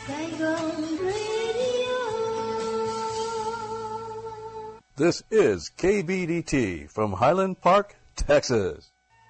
This is KBDT from Highland Park, Texas.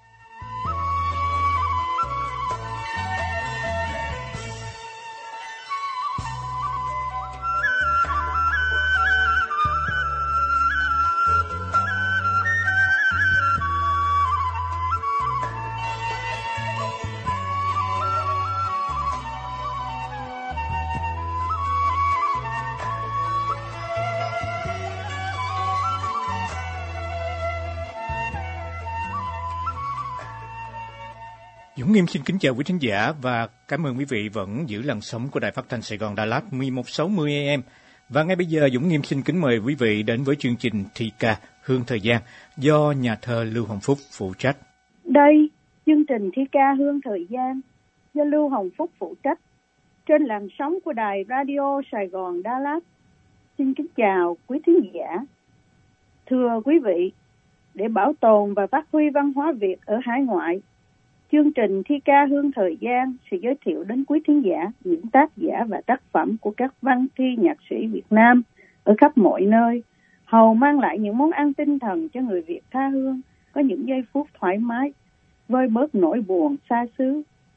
Dũng Nghiêm xin kính chào quý thính giả và cảm ơn quý vị vẫn giữ làn sóng của Đài Phát thanh Sài Gòn Đà Lạt 1160 AM. Và ngay bây giờ Dũng Nghiêm xin kính mời quý vị đến với chương trình thi ca Hương Thời Gian do nhà thơ Lưu Hồng Phúc phụ trách. Đây, chương trình thi ca Hương Thời Gian do Lưu Hồng Phúc phụ trách trên làn sóng của Đài Radio Sài Gòn Đà Lạt. Xin kính chào quý thính giả. Thưa quý vị, để bảo tồn và phát huy văn hóa Việt ở hải ngoại, chương trình thi ca Hương Thời Gian sẽ giới thiệu đến quý thính giả những tác giả và tác phẩm của các văn thi nhạc sĩ Việt Nam ở khắp mọi nơi, hầu mang lại những món ăn tinh thần cho người Việt tha hương, có những giây phút thoải mái, vơi bớt nỗi buồn xa xứ.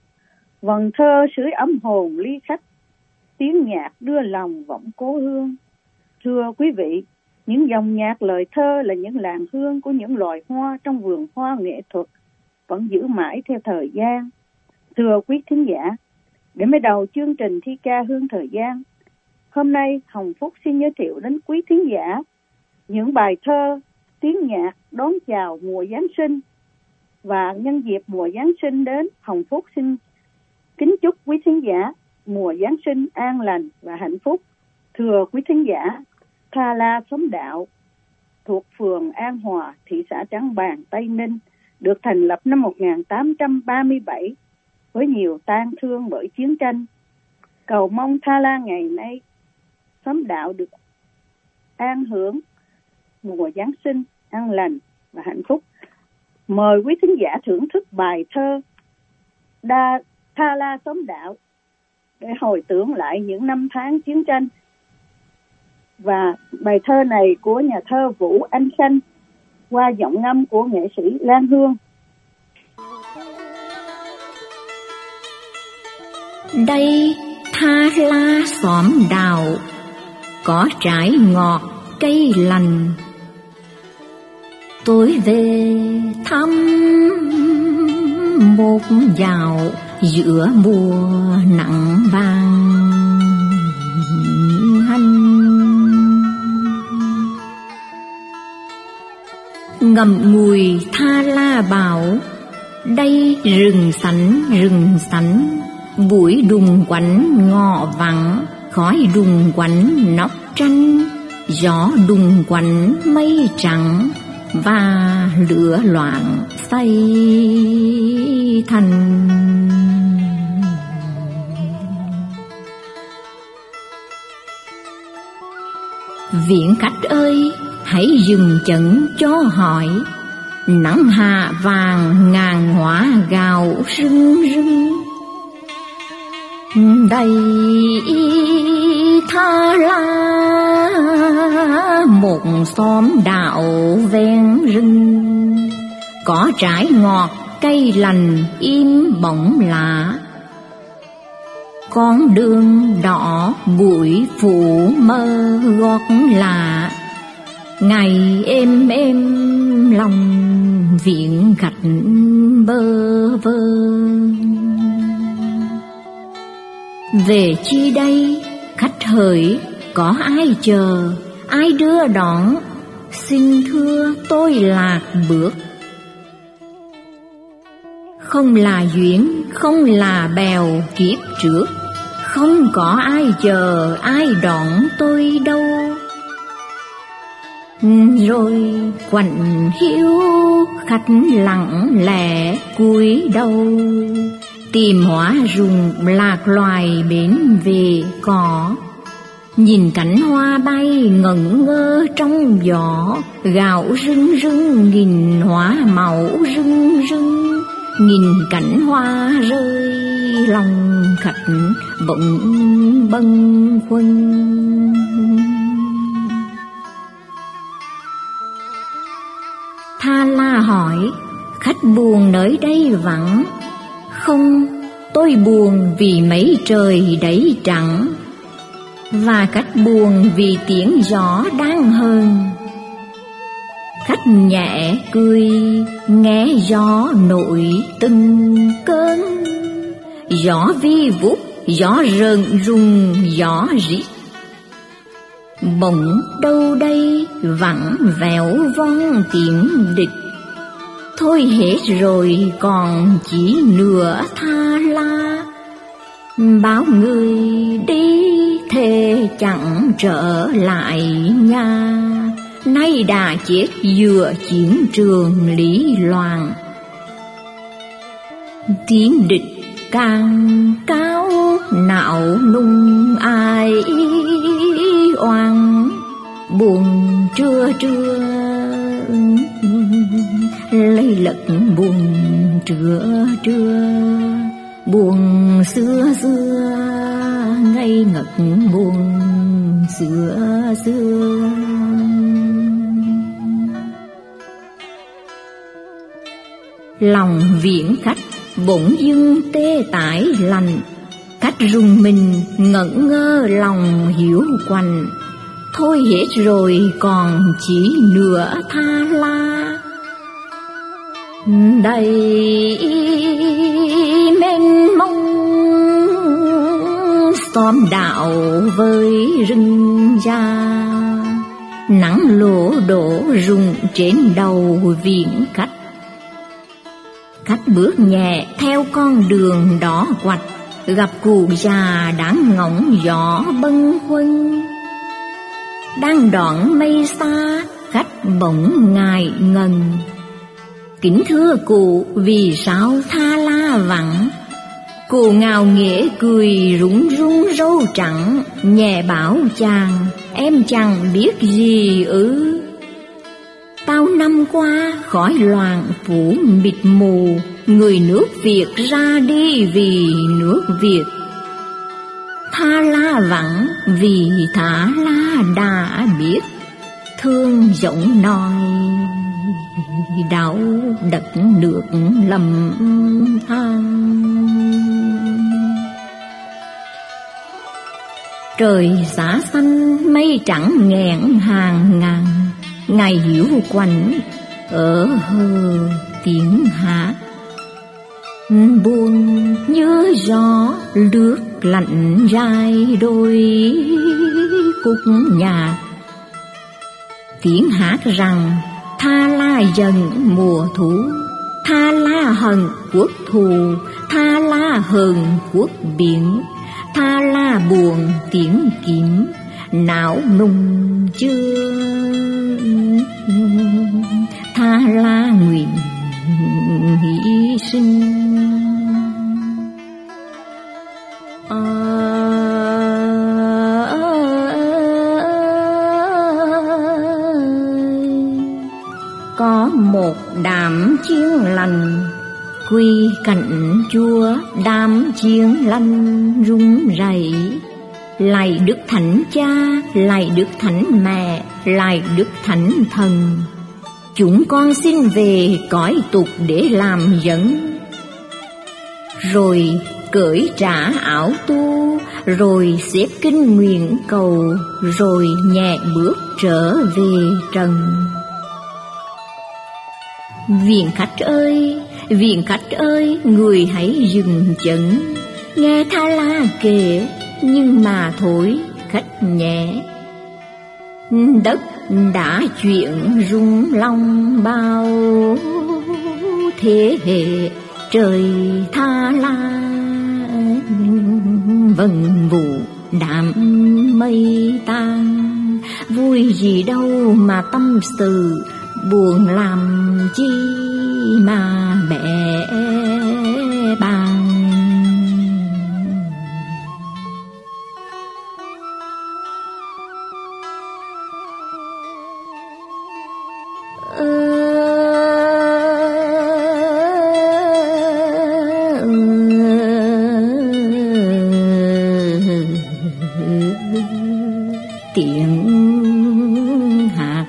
Vần thơ sưởi ấm hồn ly khách, tiếng nhạc đưa lòng vọng cố hương. Thưa quý vị, những dòng nhạc lời thơ là những làn hương của những loài hoa trong vườn hoa nghệ thuật, vẫn giữ mãi theo thời gian. Thưa quý thính giả, để mở đầu chương trình thi ca Hương Thời Gian, hôm nay Hồng Phúc xin giới thiệu đến quý thính giả những bài thơ, tiếng nhạc đón chào mùa Giáng sinh. Và nhân dịp mùa Giáng sinh đến, Hồng Phúc xin kính chúc quý thính giả mùa Giáng sinh an lành và hạnh phúc. Thưa quý thính giả, Tha La Xóm Đạo thuộc phường An Hòa, thị xã Trảng Bàng, Tây Ninh, được thành lập năm 1837 với nhiều tang thương bởi chiến tranh. Cầu mong Tha La ngày nay xóm đạo được an hưởng mùa Giáng sinh an lành và hạnh phúc. Mời quý thính giả thưởng thức bài thơ Tha La Xóm Đạo để hồi tưởng lại những năm tháng chiến tranh. Và bài thơ này của nhà thơ Vũ Anh Khanh qua giọng ngâm của nghệ sĩ Lan Hương. Đây Tha La xóm đạo, có trái ngọt cây lành. Tôi về thăm một dạo giữa mùa nắng vàng hanh. Ngậm ngùi Tha La bảo, đây rừng sánh, bụi đùng quánh ngọ vắng, khói đùng quánh nóc tranh, gió đùng quánh mây trắng, và lửa loạn xây thành. Viện khách ơi, hãy dừng chân cho hỏi, nắng hạ vàng ngàn hóa gạo rưng rưng. Đây Tha La một xóm đạo ven rừng, có trái ngọt cây lành im bóng lá. Con đường đỏ bụi phủ mơ gót lạ, ngày êm lòng viện khách bơ vơ. Về chi đây khách hỡi, có ai chờ, ai đưa đón, xin thưa tôi lạc bước. Không là duyên, không là bèo kiếp trước, không có ai chờ, ai đón tôi đâu. Rồi quạnh hiu khách lặng lẽ cúi đầu, tìm hoa rụng lạc loài bến về cỏ. Nhìn cánh hoa bay ngẩn ngơ trong gió, gạo rưng rưng nghìn hoa màu rưng rưng. nghìn cánh hoa rơi, lòng khách bỗng bâng khuâng. Tha La hỏi, khách buồn nơi đây vắng? Không, tôi buồn vì mấy trời đấy trắng, và khách buồn vì tiếng gió đang hờn. Khách nhẹ cười, nghe gió nổi từng cơn, gió vi vút, gió rợn rung, gió rít. Bỗng đâu đây vắng vẻo vong tiếng địch, thôi hết rồi còn chỉ nửa Tha La. Bao người đi thề chẳng trở lại nhà, nay đã chết giữa chiến trường lý loạn. Tiếng địch càng cao não nung ai oan, buồn trưa trưa lấy lật buồn trưa trưa, buồn xưa xưa ngây ngất buồn xưa xưa. Lòng viễn khách bỗng dưng tê tái lạnh, khách rùng mình ngẩn ngơ lòng hiếu quạnh. Thôi hết rồi còn chỉ nửa Tha La. Đầy mênh mông xóm đạo với rừng già, nắng lổ đổ rụng trên đầu viễn khách. Khách bước nhẹ theo con đường đỏ quạch, gặp cụ già đang ngóng gió bâng khuâng. Đang đoạn mây xa, khách bỗng ngại ngần. Kính thưa cụ, vì sao Tha La vắng? Cụ ngào nghễ cười rúng rung râu trắng, nhẹ bảo chàng, em chẳng biết gì ư. Bao năm qua khói loạn phủ mịt mù, người nước Việt ra đi vì nước Việt. Tha La vắng vì Tha La đã biết, thương giọng nói đau đất nước lầm than. Trời giá xanh mây trắng nghẹn hàng ngàn, ngày hiu quạnh ở hờ tiếng hát. Buồn như gió lướt lạnh dài đôi khúc nhạc, tiếng hát rằng Tha La dần mùa thu, Tha La hận quốc thù, Tha La hờn quốc biển, Tha La buồn tiếng kiếm não nung chưa. Tha La nguyện hy sinh. Có một đám chiên lành quy cạnh chúa, đám chiên lành rung rẩy. Lạy Đức Thánh Cha, lạy Đức Thánh Mẹ, lạy Đức Thánh Thần, chúng con xin về cõi tục để làm dẫn. Rồi cởi trả áo tu, rồi xếp kinh nguyện cầu, rồi nhẹ bước trở về trần. Viện khách ơi, người hãy dừng chân, nghe Tha La kể, nhưng mà thôi khách nhẹ. Đất đã chuyện rung long bao thế hệ, trời Tha La vần vụ đạm mây tan. Vui gì đâu mà tâm sự, buồn làm chi mà bẻ bàng. tiếng hát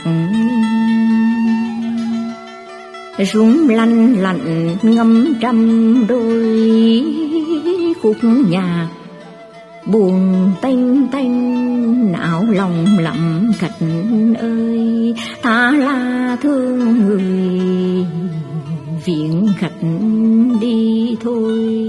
rung lanh lạnh ngâm trăm đôi khúc nhạc buồn tênh tênh não lòng lặng khách ơi ta là thương người viện khách đi thôi.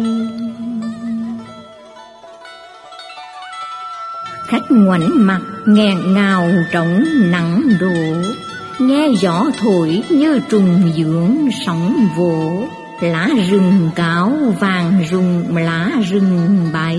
Khách ngoảnh mặt nghẹn ngào trong nắng đổ, nghe gió thổi như trùng dưỡng sóng vỗ, lá rừng cáo vàng rụng lá rừng bay.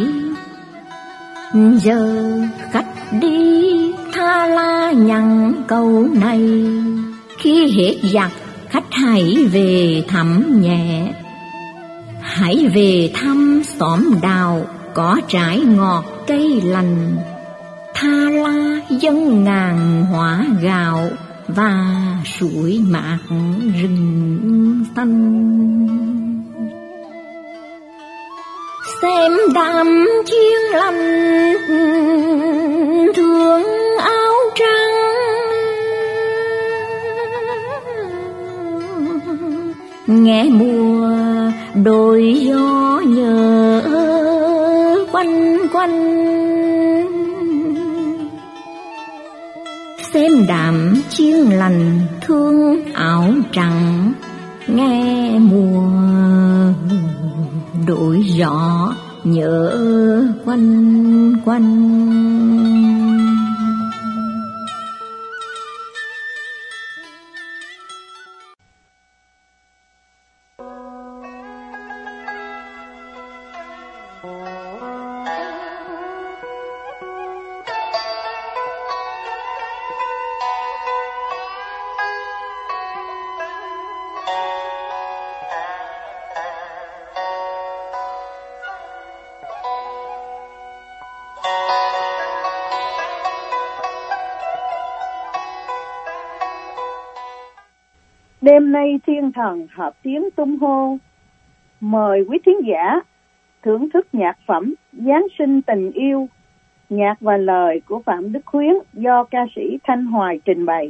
Giờ khách đi tha la nhằn câu này, khi hết giặc khách hãy về thăm nhẹ, hãy về thăm xóm đào có trái ngọt cây lành. Tha la dân ngàn hóa gạo và suối mát rừng xanh. Xem đám chiên lành thương áo trắng, nghe mùa đôi gió nhớ quanh quanh. Xem đám chiên lành thương áo trắng, nghe mùa đổi gió nhớ quanh quanh. Đêm nay thiên thần hợp tiếng tung hô, mời quý thính giả thưởng thức nhạc phẩm Giáng sinh tình yêu, nhạc và lời của Phạm Đức Khuyến do ca sĩ Thanh Hoài trình bày.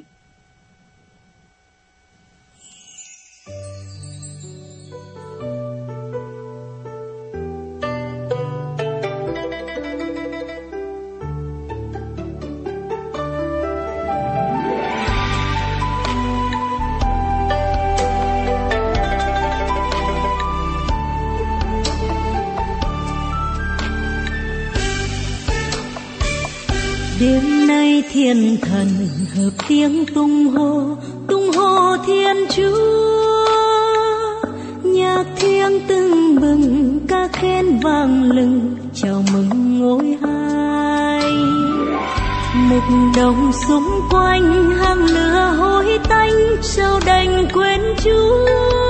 Đêm nay thiên thần hợp tiếng tung hô Thiên Chúa. Nhạc thiêng tưng bừng ca khen vang lừng chào mừng ngôi hai. Một đồng xung quanh hang lửa hôi tanh sao đành quên Chúa.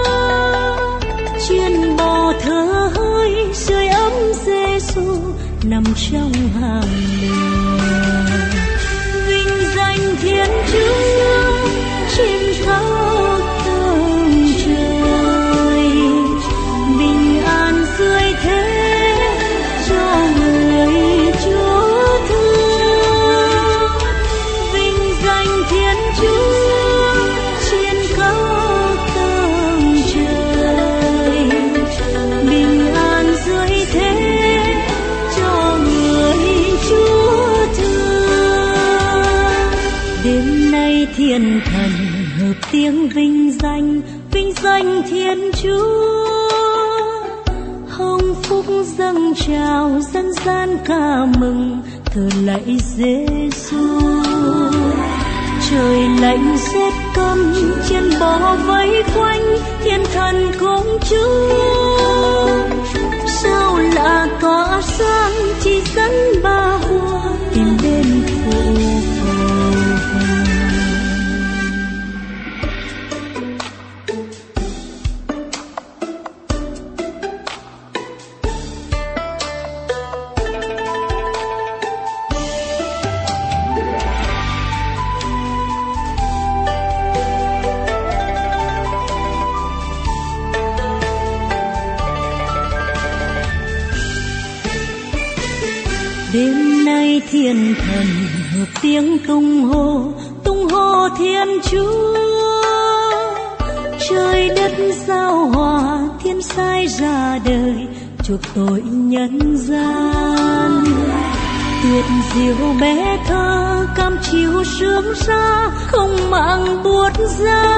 Chiên bò thở hơi sưởi ấm Giê-xu nằm trong hang lửa. Vinh danh Thiên Chúa chim khóc tầng trời, bình an dưới thế cho người Chúa thương. Vinh danh Thiên Chúa chim khóc tầng trời, bình an dưới thế cho người Chúa thương. Đêm nay thiên thần hợp tiếng vinh danh Thiên Chúa. Hồng phúc dâng trào dân gian ca mừng thờ lạy Giê-xu. Trời lạnh rét căm chiên bò vây quanh thiên thần công Chúa. Sao lạ tỏa sáng chỉ dẫn ba hoa tìm đến phụ cầu. Đêm nay thiên thần hợp tiếng tung hô Thiên Chúa. Trời đất giao hòa, thiên sai ra đời, chuộc tội nhân gian. Tuyệt diệu bé thơ, cam chiếu sướng xa, không màng buốt giá.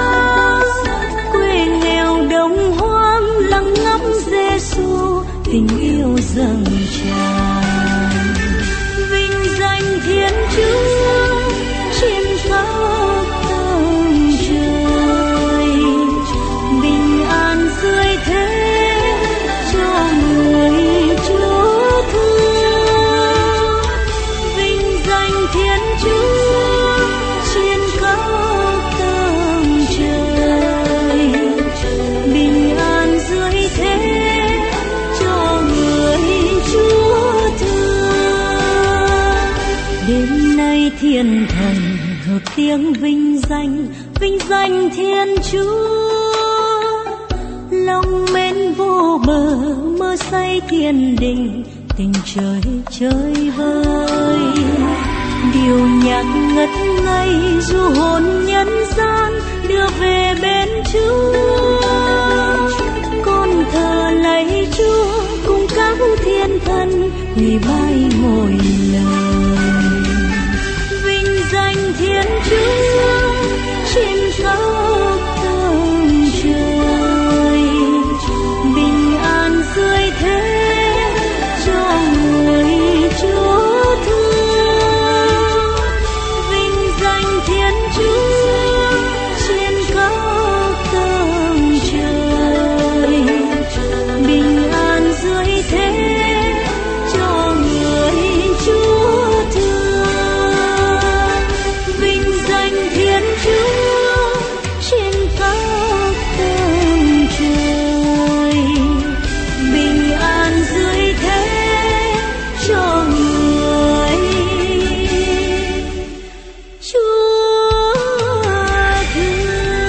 Quê nghèo đồng hoang, lặng ngắm Giê-xu, tình yêu dâng tràn. Vinh danh Thiên Chúa trên khắp tầng trời, bình an dưới thế cho người Chúa thương. Vinh danh Thiên Chúa trên khắp tầng trời, bình an dưới thế cho người Chúa thương. Đêm nay thiên thần hợp tiếng vinh danh Thiên Chúa. Lòng mến vô bờ, mơ say thiên đình, tình trời chơi vơi. Điều nhạc ngất ngây du hồn nhân gian, đưa về bên Chúa. Con thờ lạy Chúa cùng các thiên thần, quỳ bái ngồi lời. Vinh danh Thiên Chúa trên khắp tầng trời, bình an dưới thế cho người Chúa thương. Vinh danh Thiên Chúa trên khắp tầng trời, bình an dưới thế cho người Chúa thương. Vinh danh Thiên Chúa trên khắp tầng trời, bình an dưới thế cho người Chúa thương.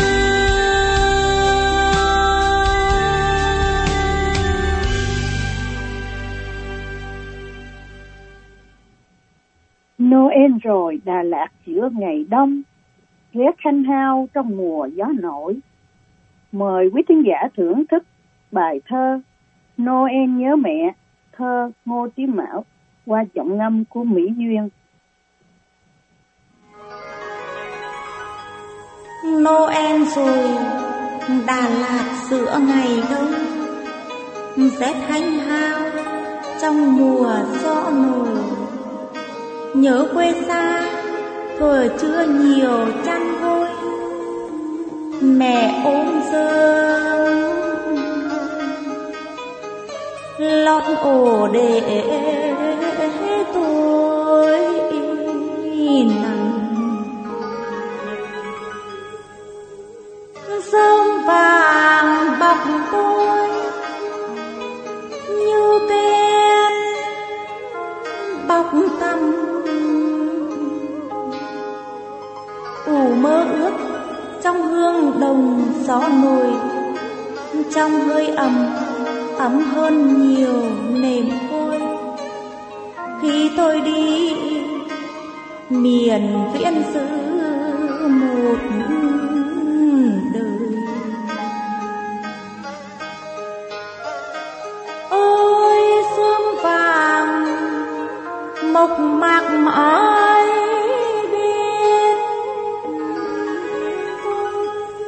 Noel rồi Đà Lạt giữa ngày đông, ghé khanh hao trong mùa gió nổi. Mời quý thính giả thưởng thức bài thơ Noel nhớ mẹ, thơ Ngô Trí Mão, qua giọng ngâm của Mỹ Duyên. Noel rồi Đà Lạt giữa ngày đông, rét hanh hao trong mùa gió nổi. Nhớ quê xa thuở chưa nhiều chăn gối, mẹ ôm dơ lót ổ để tôi nằm. Rơm vàng bọc tôi như bên bọc tăm, ủ mơ ước trong hương đồng gió nổi, trong hơi ấm hơn nhiều nềm vôi. Khi tôi đi miền viễn xứ một đời, ôi sương vàng mộc mạc mãi bên tôi.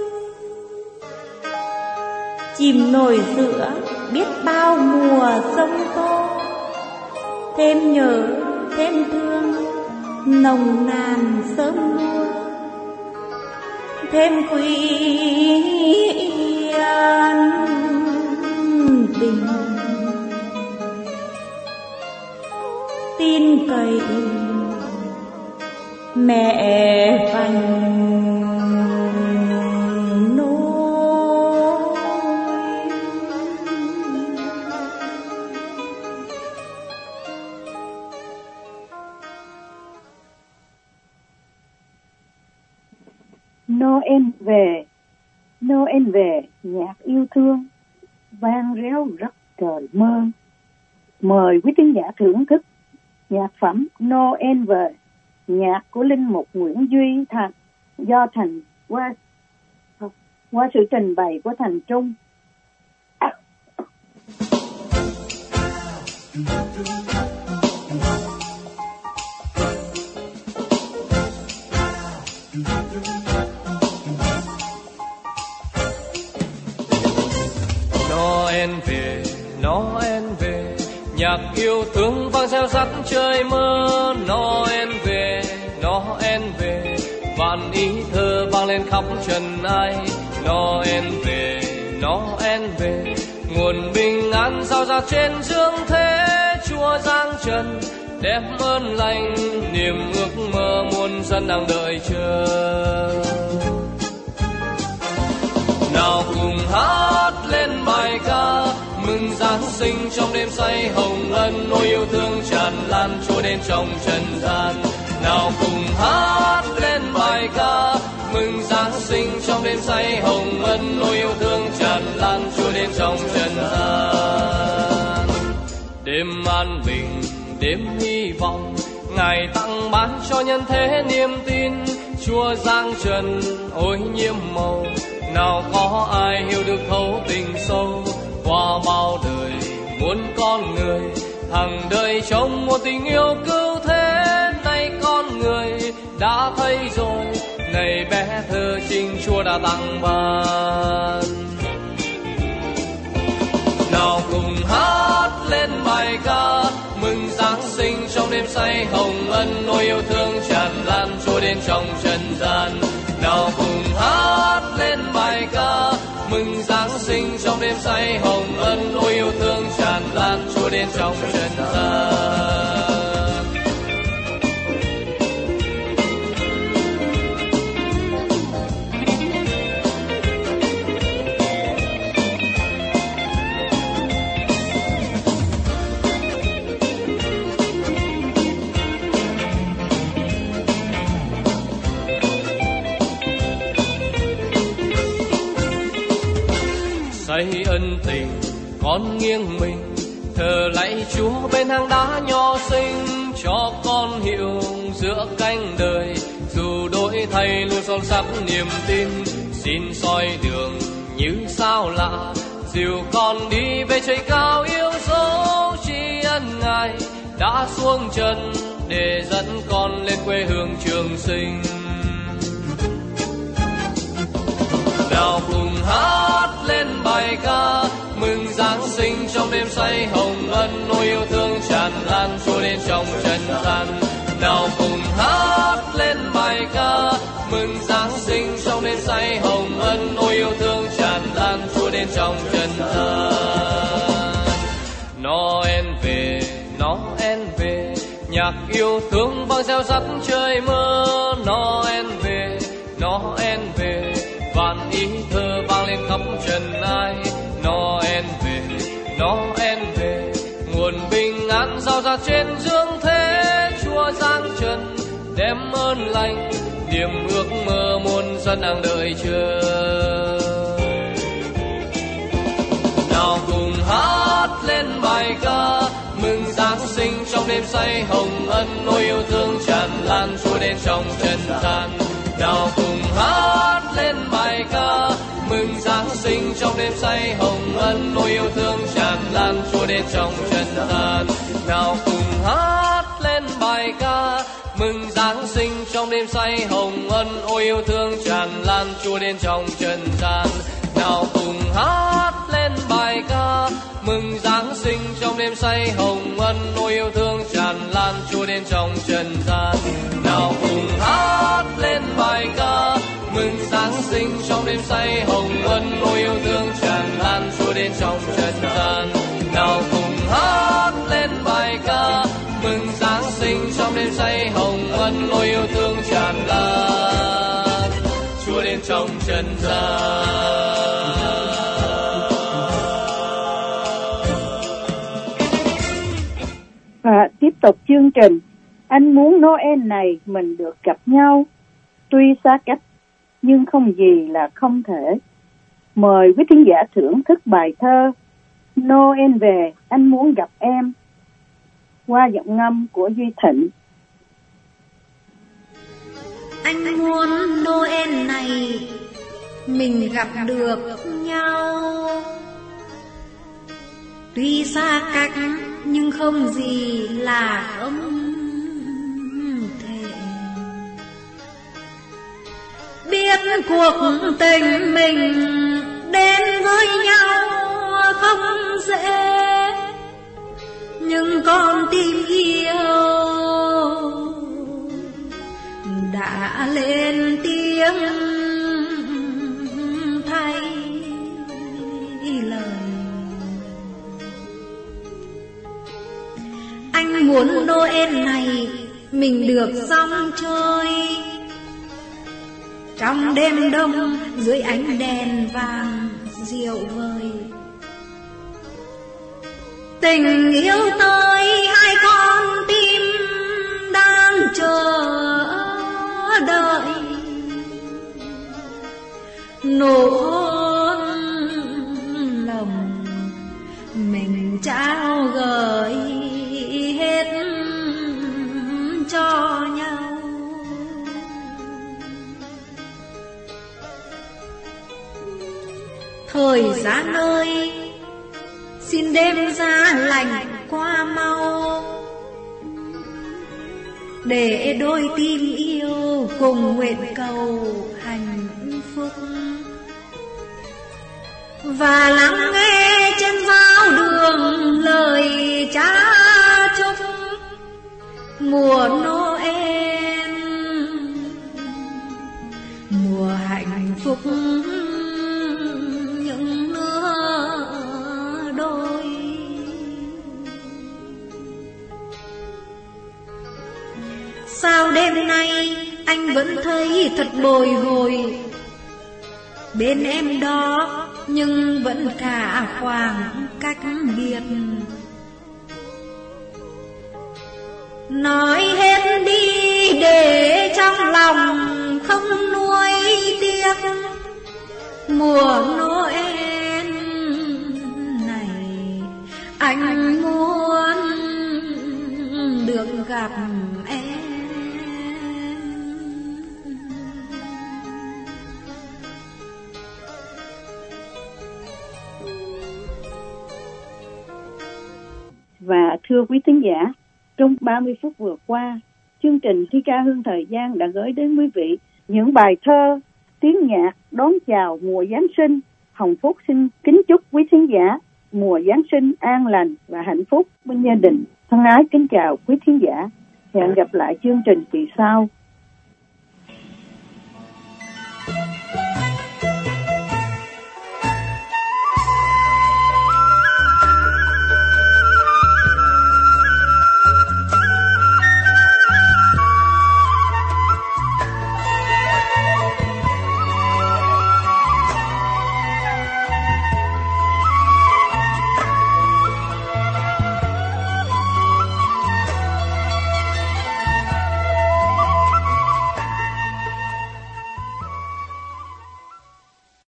Chìm nổi giữa biết bao mùa sông tô, thêm nhớ thêm thương nồng nàn sớm mưa, thêm quý yên bình. Tin cậy mẹ vành Noel về nhạc yêu thương vang réo rất trời mơ. Mời quý thính giả thưởng thức Nhạc phẩm Noel về, nhạc của linh mục Nguyễn Duy Thành, do Thành qua sự trình bày của Thành Trung. Noel về, Noel về, nhạc yêu thương vang reo rắt trời mơ. Noel về, Noel về, vạn ý thơ vang lên khắp trần ai. Noel về, Noel về, nguồn bình an rao rạc trên dương thế. Chúa giáng trần đem ơn lành, niềm ước mơ muôn dân đang đợi chờ. Nào cùng hát lên bài ca mừng Giáng sinh trong đêm say hồng ân, ôi yêu thương tràn lan Chúa đến trong trần gian. Nào cùng hát lên bài ca mừng Giáng sinh trong đêm say hồng ân, ôi yêu thương tràn lan Chúa đến trong trần gian. Đêm an bình, đêm hy vọng, Ngài tặng ban cho nhân thế niềm tin. Chúa giáng trần ôi nhiệm màu, nào có ai hiểu được thấu tình sâu. Qua bao đời muôn con người, hằng đời trong một tình yêu cứu thế. Nay con người đã thấy rồi, này bé thơ chính Chúa đã tặng ban. Nào cùng hát lên bài ca mừng Giáng sinh trong đêm say hồng ân, ôi yêu thương tràn lan Chúa đến trong trần gian. Nào cùng hát lên bài ca mừng Giáng sinh trong đêm say hồng ân, ôi yêu thương tràn lan Chúa đến trong trần gian. Xây ân tình con nghiêng mình, thờ lạy Chúa bên hang đá nho xinh. Cho con hiểu giữa cánh đời, dù đổi thay luôn son sắt niềm tin. Xin soi đường như sao lạ, dìu con đi về trời cao yêu dấu. Tri ân Ngài đã xuống trần để dẫn con lên quê hương Trường Sinh. Nào cùng hát lên bài ca mừng Giáng sinh trong đêm say hồng ân, ôi yêu thương tràn lan Chúa đến trong trần gian. Nào cùng hát lên bài ca mừng Giáng sinh trong đêm say hồng ân, ôi yêu thương tràn lan Chúa đến trong trần gian. Noel về, Noel về, nhạc yêu thương vang reo rắt trời mơ. Noel về, Noel về, vạn ý thơ vang lên khắp trần ai. Noel về, Noel về, nguồn bình an rao rạc trên dương thế. Chúa giáng trần đem ơn lành, niềm ước mơ muôn dân đang đợi chờ. Nào cùng hát lên bài ca mừng Giáng sinh trong đêm say hồng ân, ôi yêu thương tràn lan Chúa đến trong trần gian. Nào cùng hát lên bài ca mừng Giáng sinh trong đêm say hồng ân, ôi yêu thương tràn lan Chúa đến trong trần gian. Nào cùng hát lên bài ca mừng Giáng sinh trong đêm say hồng ân, ôi yêu thương tràn lan Chúa đến trong trần gian. Nào cùng hát lên bài ca mừng Giáng sinh trong đêm say hồng ân, ôi yêu thương tràn lan Chúa đến trong trần gian. Nào cùng hát lên bài ca mừng Giáng sinh trong đêm say hồng ân, ôi yêu thương tràn lan Chúa đến trong trần gian. Nào cùng hát lên bài ca mừng Giáng sinh trong đêm say hồng ân, ôi yêu thương tràn lan Chúa đến trong trần gian. Và tiếp tục chương trình, anh muốn Noel này mình được gặp nhau, tuy xa cách nhưng không gì là không thể. Mời quý thính giả thưởng thức bài thơ Noel về, anh muốn gặp em. qua giọng ngâm của Duy Thịnh. Anh muốn Noel này mình gặp được nhau, tuy xa cách nhưng không gì là không thể. Biết cuộc tình mình đến với nhau không dễ, nhưng con tim yêu đã lên tiếng thay lời. Anh muốn Noel này mình được rong chơi trong đêm đông dưới ánh đèn vàng dịu vời. Tình yêu tới hai con tim đang chờ đợi, nụ hôn lòng mình trao gửi hết cho nhau. Thời gian ơi, xin đêm giá lạnh qua mau, để đôi tim yêu cùng nguyện cầu hạnh phúc. Và lắng nghe trên giao đường lời cha chúc mùa Noel, mùa hạnh phúc những lứa đôi. Sao đêm nay anh vẫn thấy thật bồi hồi bên em đó, nhưng vẫn cả khoảng cách biệt. Nói hết đi để trong lòng không nuối tiếc, mùa Noel này anh muốn được gặp em. Và thưa quý thính giả, trong 30 phút vừa qua, chương trình Thi ca Hương Thời gian đã gửi đến quý vị những bài thơ, tiếng nhạc đón chào mùa Giáng sinh. Hồng Phúc xin kính chúc quý thính giả mùa Giáng sinh an lành và hạnh phúc bên gia đình. Thân ái kính chào quý thính giả. Hẹn gặp lại chương trình kỳ sau.